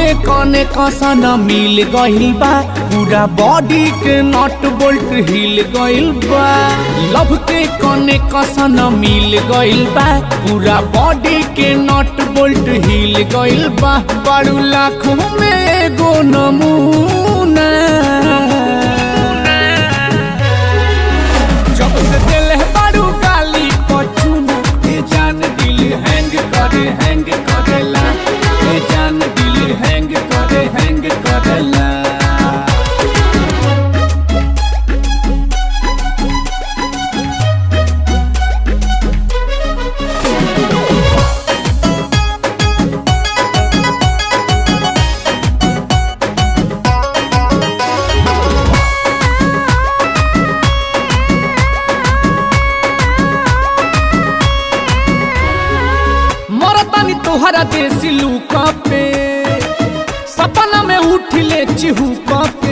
के कने कसन मिल गइल बा, पूरा बॉडी के नट बोल्ट हिल गइल बा। लव के कने कसन मिल गइल बा, पूरा बॉडी के नट बोल्ट हिल गइल बा। बड़ू लाखों में एगो नमूना, जब से दिल है बड़ू गाली पछूना, ये जान दिल हैंग करेला, ये जान दिल हैंग करेला। तोहरा देसी लुका पे सपना में उठले चिहुका पे,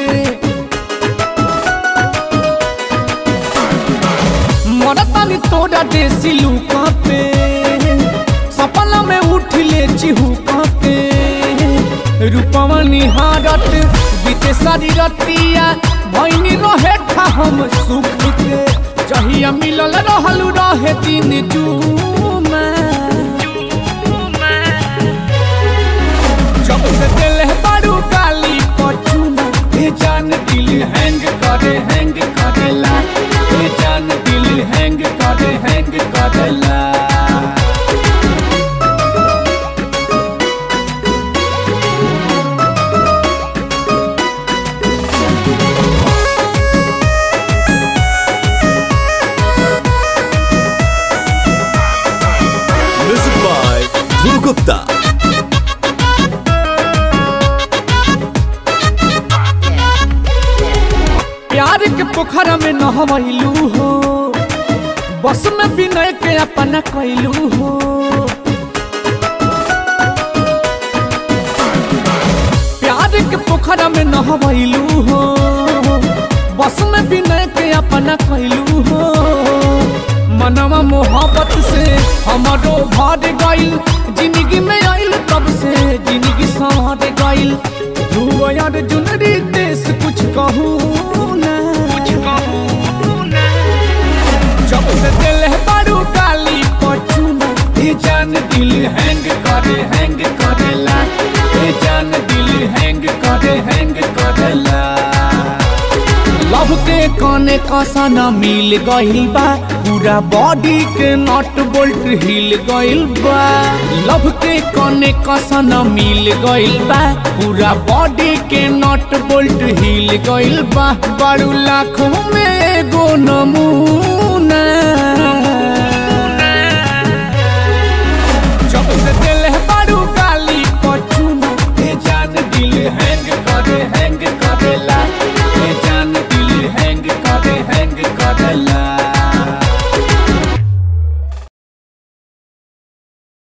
मरतानी तोरा देसी लुका पे सपना में उठले चिहुका पे। रूपवा निहारत बीते सारी रतिया भइनी रहे था हम सुख के, जहिया मिलल रहलू रहे दिन जुमा। जब से दिल है बड़ू गाली पछूना, ये जान दिल हैंग करेला, ये जान दिल हैंग करेला। Music by Dhruv Gupta। प्यार के पोखरा में नहवैलू हो, बस में विनय के अपना कैलू हो। प्यार के पोखरा में नहवैलू हो, बस में विनय के अपना कैलू हो। मनवा मोहब्बत से हमारो भर गइल, जिंदगी में आइल तब से जिंदगी संवर गइल। ध्रुव यार जुनरी देश कुछ कहूँ ना, जब से दिल है बड़ू गाली पछूना, ये जान दिल हैंग करेला, ये जान दिल हैंग करेला। लव के कने कसन मिल गइल बा, पूरा बॉडी के नट बोल्ट हिल गइल बा। लव के कने कसन मिल गइल बा, पूरा बॉडी के नट बोल्ट हिल गइल बा। बड़ू लाखों में एगो नमूना।